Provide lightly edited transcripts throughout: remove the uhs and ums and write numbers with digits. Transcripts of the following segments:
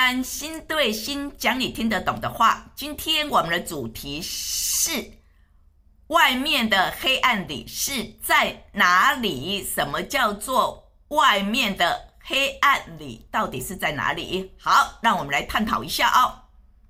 安，心对心，讲你听得懂的话。今天我们的主题是外面的黑暗里是在哪里？什么叫做外面的黑暗里？到底是在哪里？好，让我们来探讨一下哦。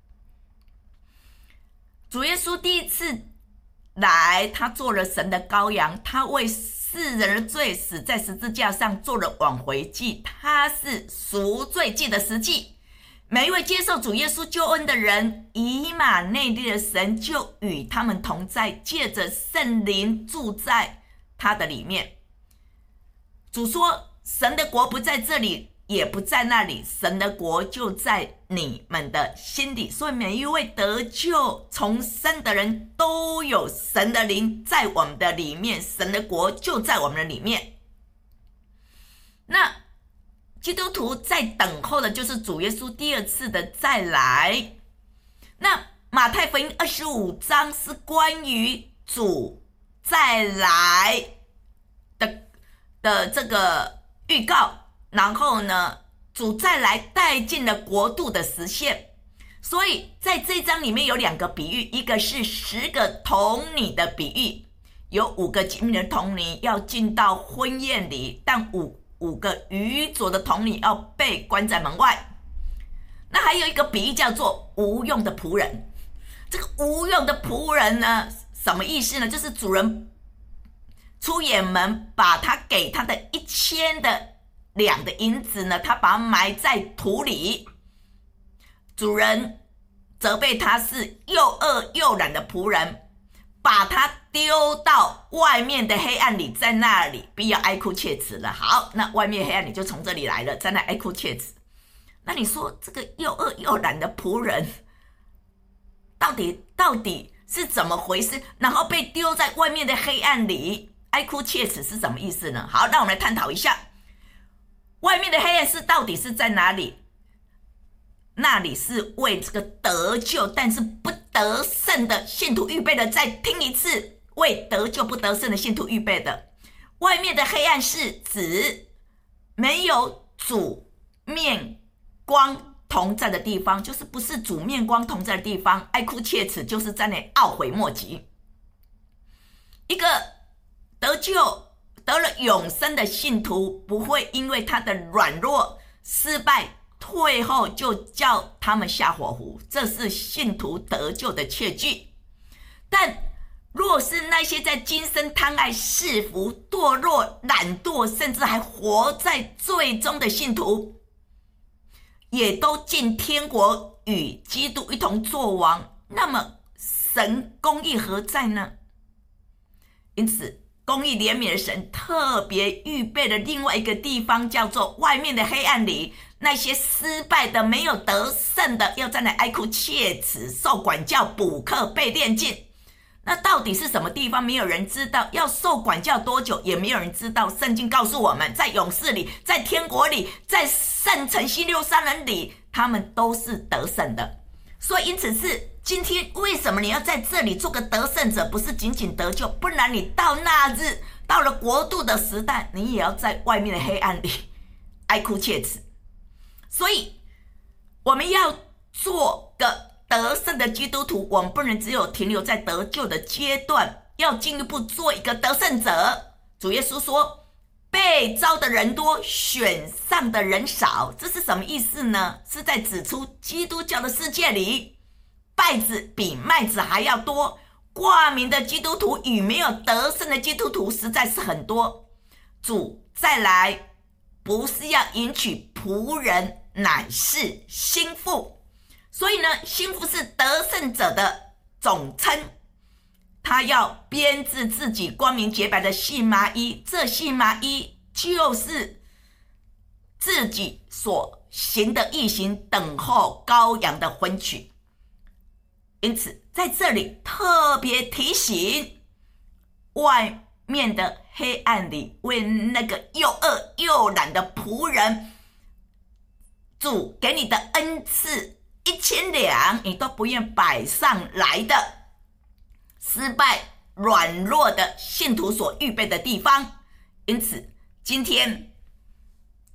主耶稣第一次来，他做了神的羔羊，他为世人的罪死在十字架上，做了挽回祭，他是赎罪祭的实际。每一位接受主耶稣救恩的人，以马内利的神就与他们同在，借着圣灵住在他的里面。主说，神的国不在这里，也不在那里，神的国就在你们的心里。所以每一位得救重生的人都有神的灵在我们的里面，神的国就在我们的里面。那基督徒在等候的就是主耶稣第二次的再来。那马太福音25章是关于主再来的这个预告，然后呢，主再来带进了国度的实现。所以在这一章里面有两个比喻，一个是10个童女的比喻，有5个精明的童女要进到婚宴里，但五个愚拙的童女要被关在门外。那还有一个比喻叫做无用的仆人。这个无用的仆人呢，什么意思呢？就是主人出远门，把他给他的1000两的银子呢，他把它埋在土里。主人责备他是又饿又懒的仆人，把他丢到外面的黑暗里，在那里必要哀哭切齿了。好，那外面黑暗里就从这里来了，在那哀哭切齿。那你说这个又饿又懒的仆人到底是怎么回事？然后被丢在外面的黑暗里哀哭切齿是什么意思呢？好，那我们来探讨一下，外面的黑暗是到底是在哪里？那里是为这个得救但是不得胜的信徒预备的。再听一次，为得救不得胜的信徒预备的。外面的黑暗是指没有主面光同在的地方，就是不是主面光同在的地方，哀哭切齿，就是在那懊悔莫及。一个得救得了永生的信徒，不会因为他的软弱失败退后就叫他们下火湖，这是信徒得救的切据。但若是那些在今生贪爱世福、堕落、懒惰，甚至还活在罪中的信徒，也都进天国与基督一同作王，那么神公义何在呢？因此公义怜悯的神特别预备了另外一个地方，叫做外面的黑暗里，那些失败的没有得胜的要在那哀哭切齿，受管教、补课、被炼净。那到底是什么地方？没有人知道。要受管教多久也没有人知道。圣经告诉我们，在勇士里，在天国里，在圣城西六三人里，他们都是得胜的。所以因此是今天为什么你要在这里做个得胜者？不是仅仅得救，不然你到那日，到了国度的时代，你也要在外面的黑暗里哀哭切齿。所以我们要做个得胜的基督徒，我们不能只有停留在得救的阶段，要进一步做一个得胜者。主耶稣说，被召的人多，选上的人少。这是什么意思呢？是在指出基督教的世界里，稗子比麦子还要多，挂名的基督徒与没有得胜的基督徒实在是很多。主再来不是要迎娶仆人，乃是心腹。所以呢，心腹是得胜者的总称。他要编织自己光明洁白的细麻衣，这细麻衣就是自己所行的义行，等候羔羊的婚娶。因此在这里特别提醒，外面的黑暗里为那个又饿又懒的仆人，主给你的恩赐1000两你都不愿摆上来的失败软弱的信徒所预备的地方。因此今天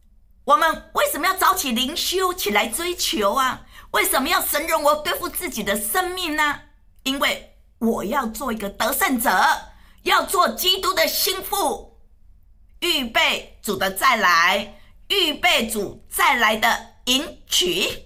我们为什么要早起灵修起来追求啊？为什么要神容我对付自己的生命呢？因为我要做一个得胜者，要做基督的心腹，预备主的再来，预备主再来的迎娶。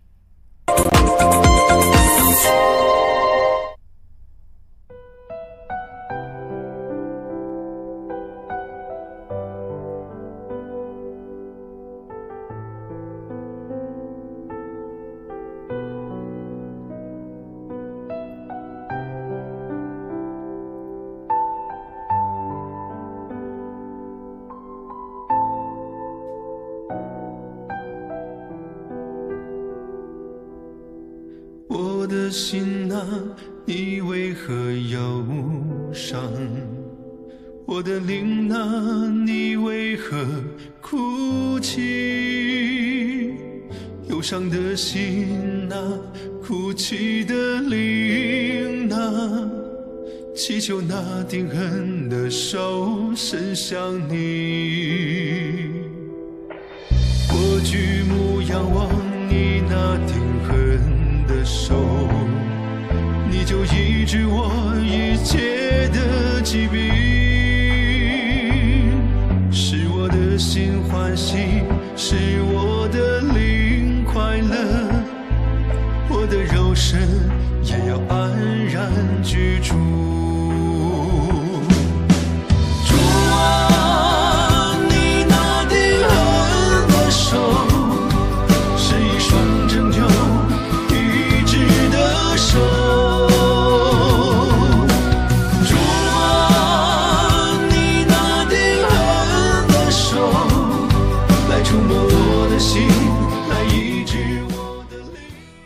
我的心啊，你为何忧伤？我的灵啊，你为何哭泣？忧伤的心啊，哭泣的灵啊，祈求那定恒的手伸向你。我举目仰望你那定恒的手，你就医治我一切的疾病，使我的心欢喜，使我的灵快乐，我的肉身也要安然居住。主啊，你那定恒的手是一双拯救医治的手。主啊，你那定恒的手来触摸我的心，来医治我的灵。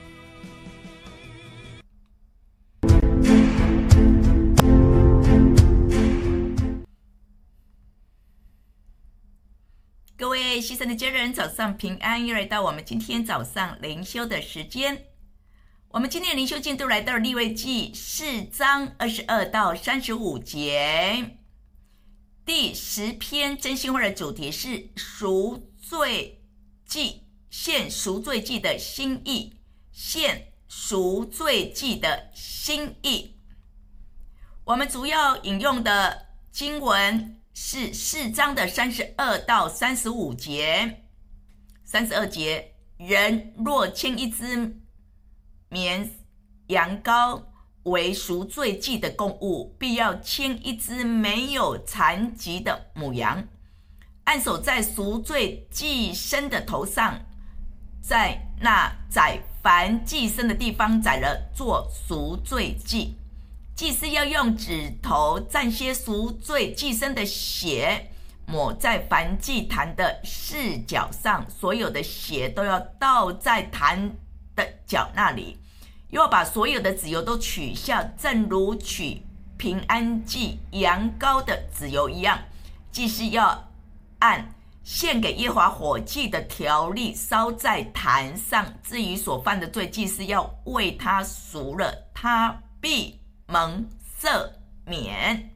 各位牺牲的家人，早上平安，又来到我们今天早上灵修的时间。我们今天的灵修进度来到利未记4章22到35节。第10篇真心话的主题是赎罪祭，献赎罪祭的心意，献赎罪祭的心意。我们主要引用的经文是4章的32到35节。32节，人若牵一只绵羊羔为赎罪祭的供物，必要牵一只没有残疾的母羊，按手在赎罪祭牲的头上，在那宰凡祭牲的地方宰了，做赎罪祭。祭司要用指头蘸些赎罪祭牲的血，抹在燔祭坛的四角上，所有的血都要倒在坛的角那里，又要把所有的脂油都取下，正如取平安祭羊羔的脂油一样。祭司要按献给耶和华火祭的条例烧在坛上，至于所犯的罪，祭司要为他赎了，他必蒙赦免。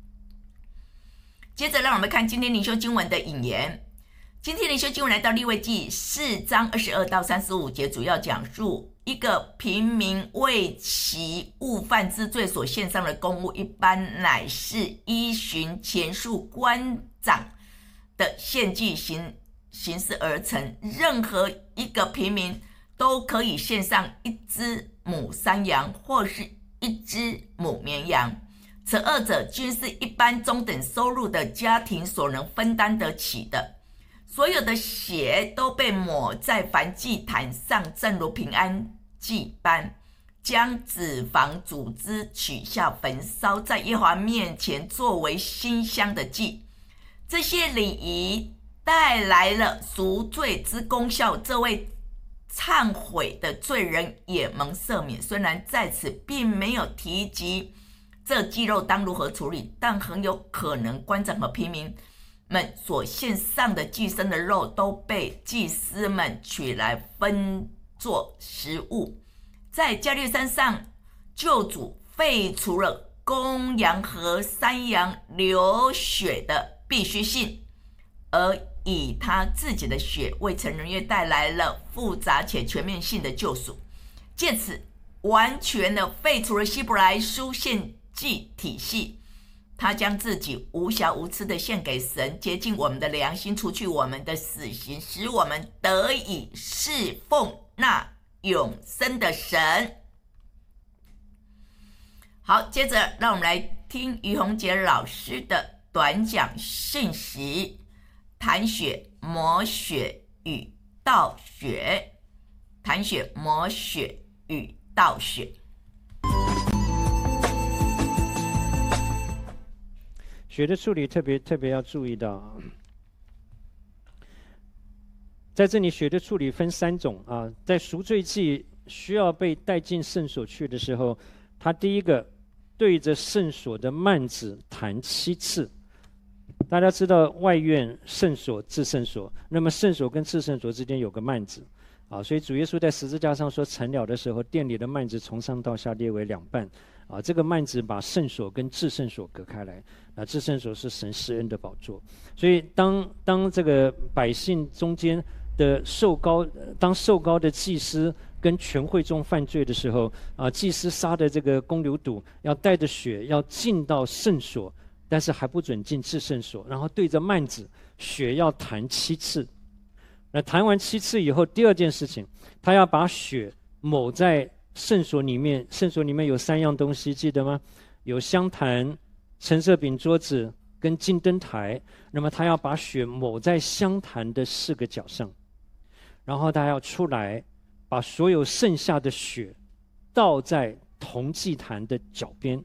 接着让我们看今天灵修经文的引言。今天灵修经文来到利未记4章22到35节，主要讲述一个平民为其误犯之罪所献上的供物，一般乃是依循前述官长的献祭形式而成。任何一个平民都可以献上一只母山羊或是一只母绵羊，此二者均是一般中等收入的家庭所能分担得起的。所有的血都被抹在燔祭坛上，正如平安祭般，将脂肪组织取下焚烧，在耶和华面前作为馨香的祭。这些礼仪带来了赎罪之功效，这位忏悔的罪人也蒙赦免。虽然在此并没有提及这祭肉当如何处理，但很有可能官长和平民们所献上的祭牲的肉都被祭司们取来分作食物。在加略山上，救主废除了公羊和山羊流血的必须性，而以他自己的血为成人约带来了复杂且全面性的救赎，借此完全的废除了希伯来书献祭体系。他将自己无瑕无疵的献给神，洁净我们的良心，除去我们的死刑，使我们得以侍奉那永生的神。好，接着让我们来听于洪杰老师的短讲信息：弹血、抹血与倒血。弹血、抹血与倒血。 血的处理特别要注意到，在这里血的处理分3种啊。在赎罪祭需要被带进圣所去的时候，他第一个对着圣所的幔子弹7次。大家知道外院、圣所、至圣所，那么圣所跟至圣所之间有个幔子啊，所以主耶稣在十字架上说成了的时候，殿里的幔子从上到下裂为2半啊，这个幔子把圣所跟至圣所隔开来啊，至圣所是神施恩的宝座，所以当这个百姓中间的受膏，当受膏的祭司跟全会众犯罪的时候啊，祭司杀的这个公牛犊要带着血要进到圣所，但是还不准进至圣所，然后对着幔子血要弹7次。那弹完7次以后，第二件事情，他要把血抹在圣所里面。圣所里面有3样东西，记得吗？有香坛、陈设饼桌子跟金灯台。那么他要把血抹在香坛的4个角上，然后他要出来，把所有剩下的血倒在铜祭坛的脚边。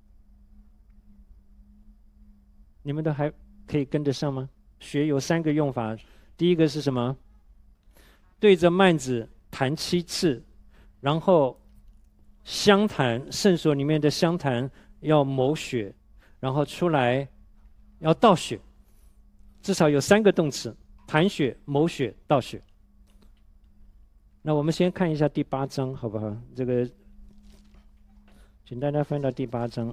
你们都还可以跟得上吗？血有3个用法。第一个是什么？对着幔子弹7次，然后香坛，圣所里面的香坛要抹血，然后出来要倒血，至少有3个动词：弹血、抹血、倒血。那我们先看一下第8章，好不好？这个，请大家翻到第8章。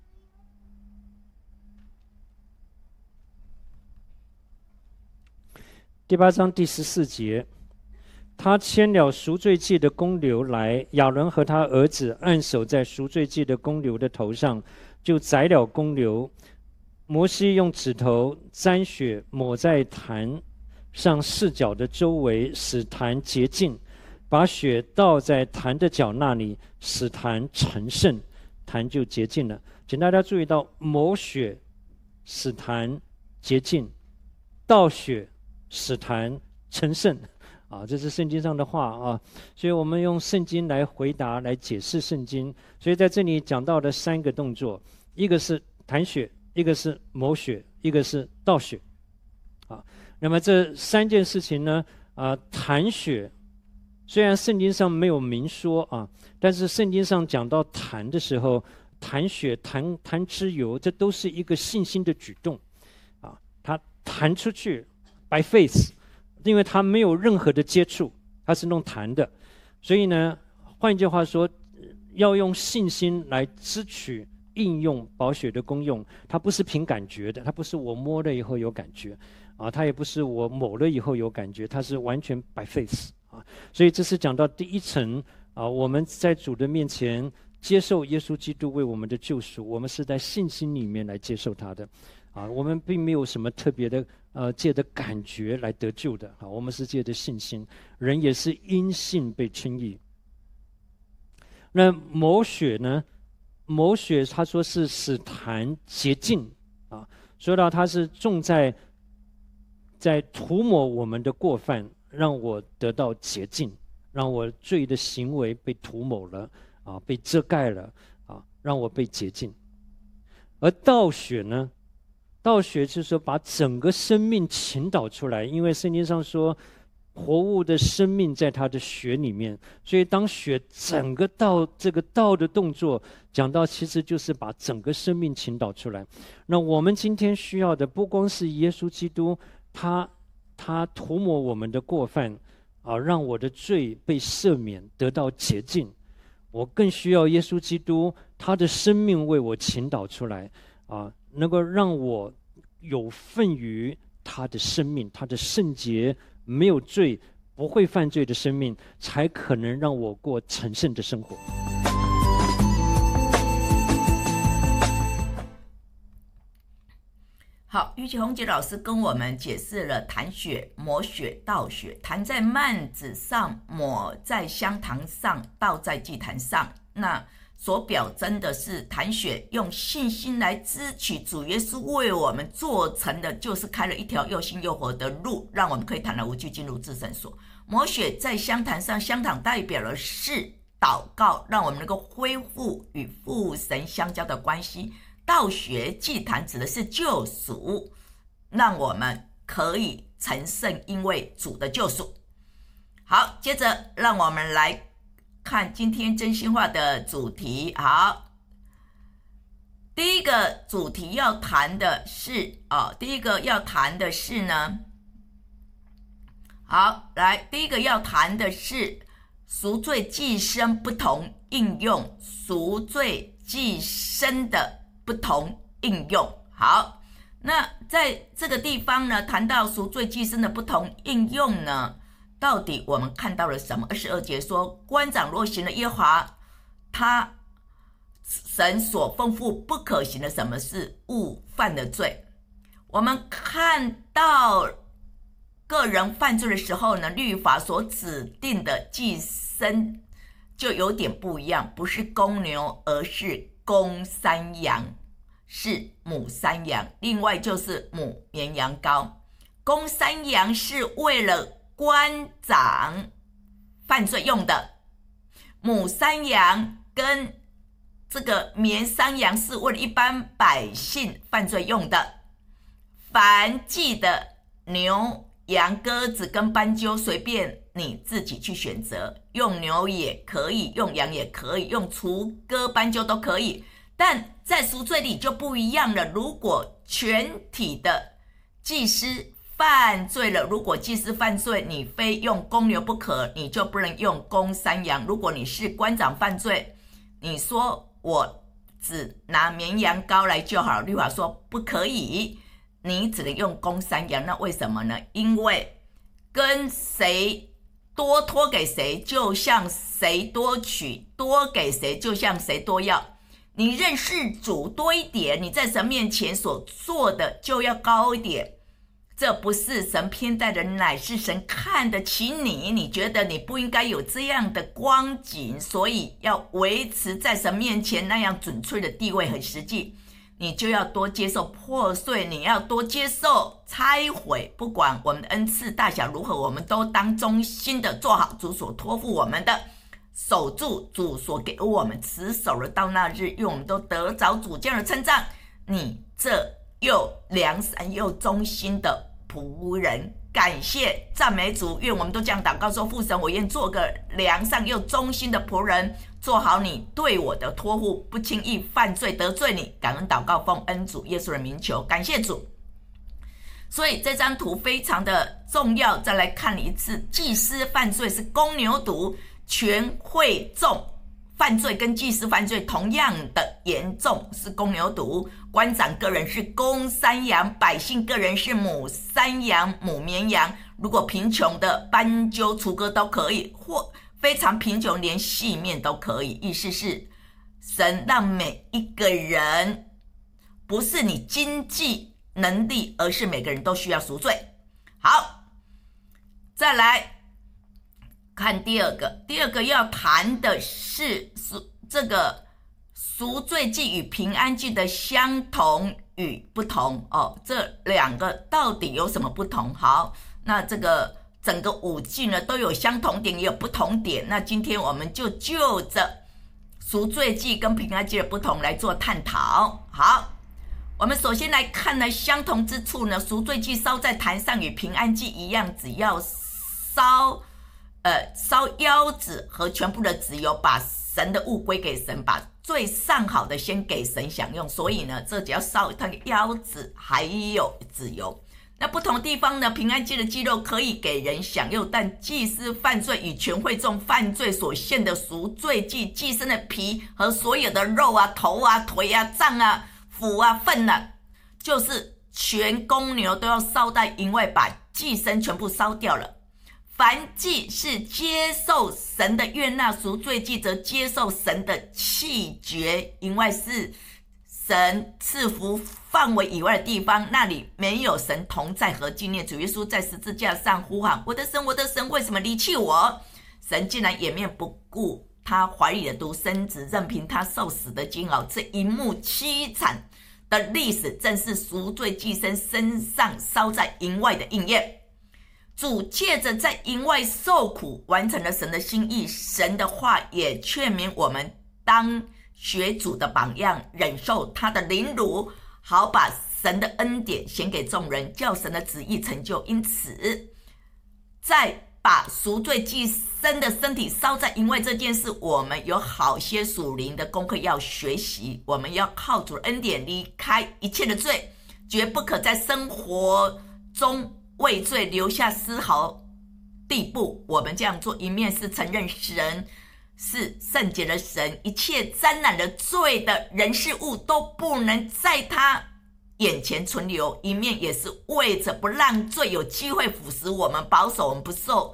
第8章第14节，他牵了赎罪祭的公牛来，亚伦和他儿子按手在赎罪祭的公牛的头上，就宰了公牛。摩西用指头沾血抹在坛上4角的周围，使坛洁净，把血倒在坛的角那里，使坛成圣，坛就洁净了。请大家注意到，抹血使坛洁净，倒血使坛成圣啊，这是圣经上的话啊，所以我们用圣经来回答、来解释圣经。所以在这里讲到的3个动作，一个是弹血，一个是抹血，一个是倒血啊。那么这3件事情呢，弹血虽然圣经上没有明说啊，但是圣经上讲到弹的时候，弹血、弹脂油，这都是一个信心的举动啊，它弹出去。by faith， 因为它没有任何的接触，它是弄弹的，所以呢，换句话说，要用信心来支取应用宝血的功用。它不是凭感觉的，它不是我摸了以后有感觉啊，它也不是我抹了以后有感觉，它是完全 by faith 啊。所以这是讲到第1层啊，我们在主的面前接受耶稣基督为我们的救赎，我们是在信心里面来接受他的啊，我们并没有什么特别的。借着感觉来得救的啊，我们是借着信心，人也是因信被称义。那抹血呢？抹血他说是使坛洁净啊，说到他是重在涂抹我们的过犯，让我得到洁净，让我罪的行为被涂抹了啊，被遮盖了啊，让我被洁净。而倒血呢？倒血就是说把整个生命倾倒出来，因为圣经上说活物的生命在他的血里面，所以当血整个倒，这个倒的动作讲到其实就是把整个生命倾倒出来。那我们今天需要的不光是耶稣基督，他涂抹我们的过犯啊，让我的罪被赦免得到洁净，我更需要耶稣基督他的生命为我倾倒出来啊，能够让我有份于他的生命，他的圣洁，没有罪，不会犯罪的生命，才可能让我过成圣的生活。 好，玉琪红姐老师跟我们解释了弹血、抹血、倒血，弹在幔子上，抹在香坛上，倒在祭坛上。那所表征的是弹血，用信心来支取主耶稣为我们做成的，就是开了一条又新又活的路，让我们可以坦然无惧进入至圣所。抹血在香坛上，香坛代表的是祷告，让我们能够恢复与父神相交的关系。倒血祭坛指的是救赎，让我们可以成圣，因为主的救赎。好，接着让我们来看今天真心话的主题。好，第一个主题要谈的是第一个要谈的是赎罪祭牲不同应用，赎罪祭牲的不同应用。好，那在这个地方呢，谈到赎罪祭牲的不同应用呢，到底我们看到了什么？22节说，官长若行了耶和华他神所吩咐不可行的什么事，误犯了罪。我们看到个人犯罪的时候呢，律法所指定的祭牲就有点不一样，不是公牛，而是公山羊，是母山羊，另外就是母绵羊羔。公山羊是为了官长犯罪用的，母山羊跟这个绵山羊是为了一般百姓犯罪用的。凡祭的牛、羊、鸽子跟斑鸠，随便你自己去选择，用牛也可以，用羊也可以，用雏鸽、斑鸠都可以。但在赎罪里就不一样了，如果全体的祭司犯罪了，如果祭司犯罪，你非用公牛不可，你就不能用公山羊。如果你是官长犯罪，你说我只拿绵羊羔来就好了，律法说不可以，你只能用公山羊。那为什么呢？因为跟谁多托给谁，就像谁多取；多给谁，就像谁多要。你认识主多一点，你在神面前所做的就要高一点。这不是神偏待人，乃是神看得起你，你觉得你不应该有这样的光景，所以要维持在神面前那样准确的地位很实际，你就要多接受破碎，你要多接受拆毁。不管我们的恩赐大小如何，我们都当忠心的做好主所托付我们的，守住主所给我们，持守了到那日，愿我们都得着主这样的称赞。你这又良善又忠心的仆人，感谢赞美主。愿我们都这样祷告说，父神，我愿做个良善又忠心的仆人，做好你对我的托付，不轻易犯罪得罪你。感恩祷告，奉恩主耶稣的名求，感谢主。所以这张图非常的重要，再来看一次，祭司犯罪是公牛犊，全会众犯罪跟祭司犯罪同样的严重，是公牛犊。官长个人是公山羊，百姓个人是母山羊、母绵羊。如果贫穷的斑鸠、雏鸽都可以，或非常贫穷连细面都可以。意思是神让每一个人，不是你经济能力，而是每个人都需要赎罪。好，再来看第二个要谈的是这个赎罪祭与平安祭的相同与不同这两个到底有什么不同？好，那这个整个五祭呢都有相同点也有不同点，那今天我们就就着赎罪祭跟平安祭的不同来做探讨。好，我们首先来看呢相同之处呢，赎罪祭烧在坛上与平安祭一样，只要烧腰子和全部的脂油，把神的物归给神，把最上好的先给神享用。所以呢，这只要烧它的腰子还有脂油。那不同的地方呢，平安祭的鸡肉可以给人享用，但祭司犯罪与全会众犯罪所献的赎罪祭，祭牲的皮和所有的肉啊、头啊、腿啊、脏啊、腐啊、粪啊，就是全公牛都要烧在营外，把祭牲全部烧掉了。燔祭是接受神的悦纳，赎罪祭则接受神的弃绝。营外是神赐福范围以外的地方，那里没有神同在和纪念。主耶稣在十字架上呼喊：我的神，我的神，为什么离弃我？神竟然掩面不顾他怀里的独生子，任凭他受死的煎熬。这一幕凄惨的历史，正是赎罪祭牲身上烧在营外的应验。主借着在营外受苦，完成了神的心意。神的话也劝勉我们，当学主的榜样，忍受他的凌辱，好把神的恩典显给众人，叫神的旨意成就。因此，在把赎罪祭牲的身体烧在营外这件事，我们有好些属灵的功课要学习。我们要靠主的恩典离开一切的罪，绝不可在生活中为罪留下丝毫地步。我们这样做，一面是承认神是圣洁的神，一切沾染了罪的人事物都不能在他眼前存留；一面也是为着不让罪有机会腐蚀我们，保守我们不受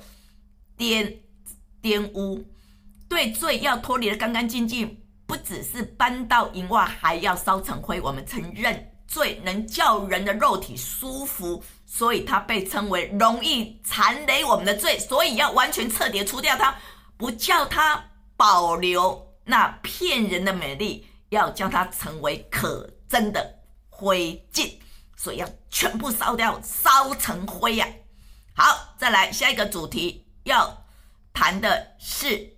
玷污。对罪要脱离得干干净净，不只是搬到营外，还要烧成灰。我们承认罪能叫人的肉体舒服，所以它被称为容易缠累我们的罪，所以要完全彻底除掉它，不叫它保留那骗人的美丽，要将它成为可憎的灰烬，所以要全部烧掉，烧成灰啊。好，再来下一个主题，要谈的是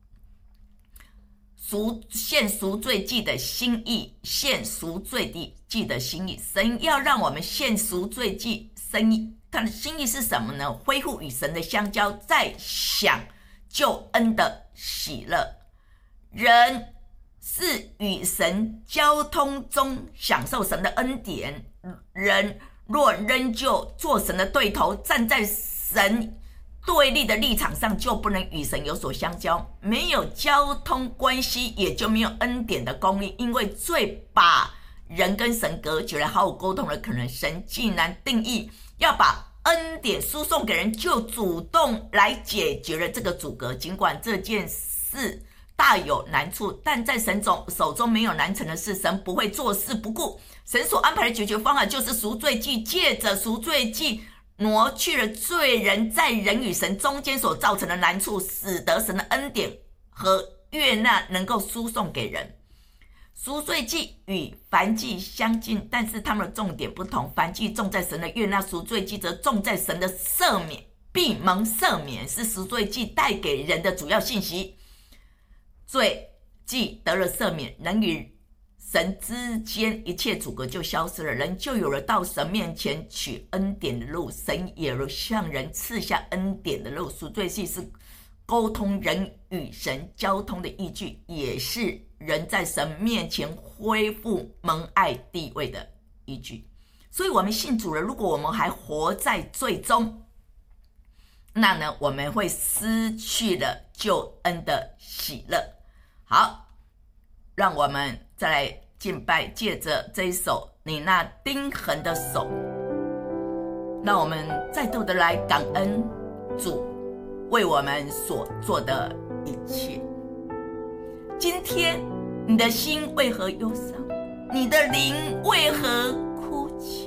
献赎罪祭的心意。献赎罪祭的心意，神要让我们献赎罪祭，他的心意是什么呢？恢复与神的相交，再享救恩的喜乐。人是与神交通中享受神的恩典，人若仍旧做神的对头，站在神对立的立场上，就不能与神有所相交。没有交通关系，也就没有恩典的供应，因为罪把人跟神隔绝了，毫无沟通的可能。神既然定义要把恩典输送给人，就主动来解决了这个阻隔。尽管这件事大有难处，但在神手中没有难成的事，神不会坐视不顾。神所安排的解决方案就是赎罪祭，借着赎罪祭挪去了罪人在人与神中间所造成的难处，使得神的恩典和悦纳能够输送给人。赎罪祭与燔祭相近，但是他们的重点不同。燔祭重在神的悦纳，赎罪祭则重在神的赦免，必蒙赦免是赎罪祭带给人的主要信息。罪祭得了赦免，人与神之间一切阻隔就消失了，人就有了到神面前取恩典的路，神也有向人赐下恩典的路。赎罪祭是沟通人与神交通的依据，也是人在神面前恢复蒙爱地位的依据。所以我们信主了，如果我们还活在罪中，那呢，我们会失去了救恩的喜乐。好，让我们再来敬拜，借着这一首你那钉痕的手，让我们再度的来感恩主为我们所做的一切。今天你的心为何忧伤？你的灵为何哭泣？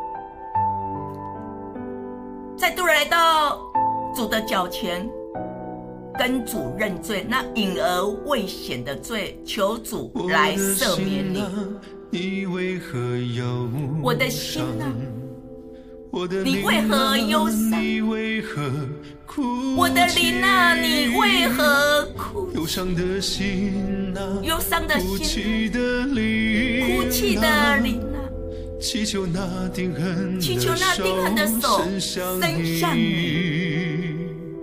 再度来到主的脚前，跟主认罪，那隐而未显的罪，求主来赦免你。我的心啊，你为何忧伤？我的灵啊，你为何哭？忧伤的心啊，忧伤的心，哭泣的灵啊，祈求那钉痕的手伸向你。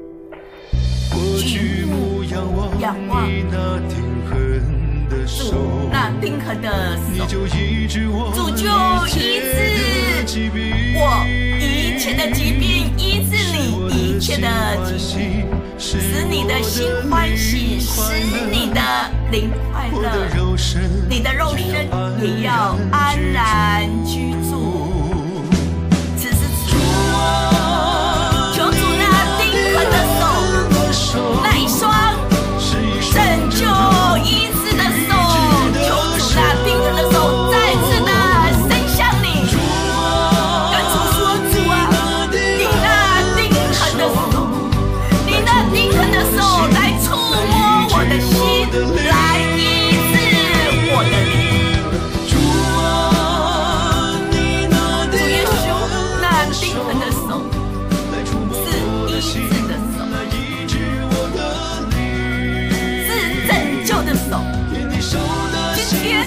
举目仰望你那钉痕的手，那钉痕的手，主就医治我一切的疾病，医治你一切的疾病，使你的心欢喜，使你的灵快乐，你的肉身也要安然居住。 钉痕的手，是医治的手，是拯救的手。今天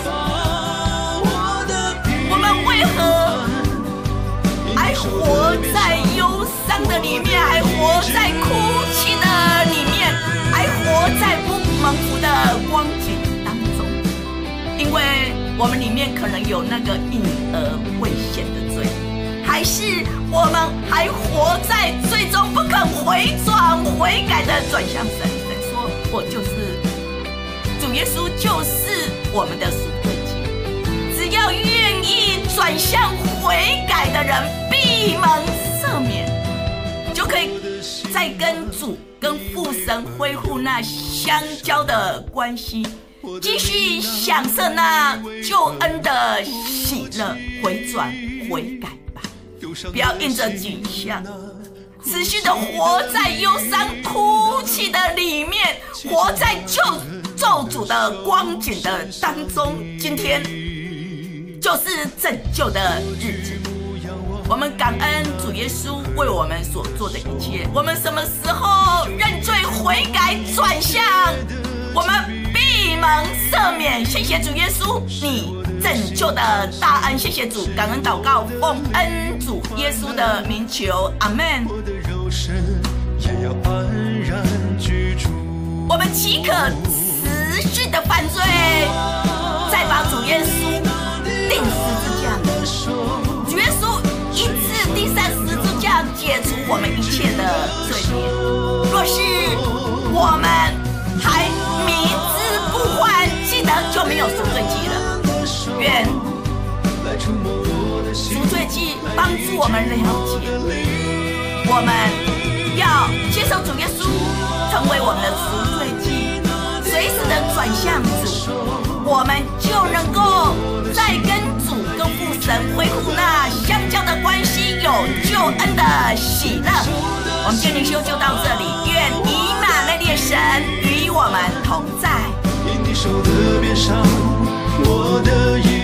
我们为何还活在忧伤的里面，还活在哭泣的里面，还活在不蒙福的光景当中？因为我们里面可能有那个隐而未显的罪，还是我们还活在最终不肯回转悔改的转向神？神说我就是主耶稣，就是我们的赎罪祭，只要愿意转向悔改的人必蒙赦免，就可以再跟主跟父神恢复那相交的关系，继续享受那救恩的喜乐。回转悔改吧，不要印着景象，持续的活在忧伤哭泣的里面，活在咒诅的光景的当中。今天就是拯救的日子，我们感恩主耶稣为我们所做的一切。我们什么时候认罪悔改转向，我们必蒙赦免。谢谢主耶稣，你拯救的大恩。谢谢主，感恩祷告，奉恩主耶稣的名求，阿们。我们岂可持续的犯罪，再把主耶稣钉十字架？主耶稣一次钉上十字架，解除我们一切的罪孽。若是我们还迷之不悔，记得就没有赎罪祭了。愿赎罪祭帮助我们了解，我们要接受主耶稣成为我们的赎罪祭，随时的转向主，我们就能够再跟主跟父神恢复那相交的关系，有救恩的喜乐。我们今天灵修就到这里，愿以马内利神与我们同在。 因你手的鞭伤，我的